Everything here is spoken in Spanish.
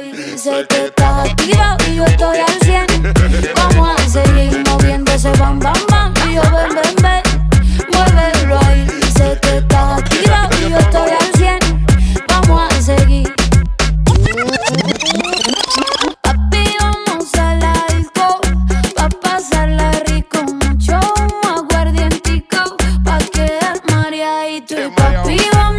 ahí. Sé que estás activa y yo estoy al 100. Vamos a seguir moviendo ese bam, bam, bam. Y yo ven, ven, ven, muévelo ahí. Sé que estás activa y yo estoy al 100. Vamos a seguir. Papi, vamos a la disco, pa' pasarla rico. Mucho aguardientico, pa' quedar mareadito. Y papi, vamos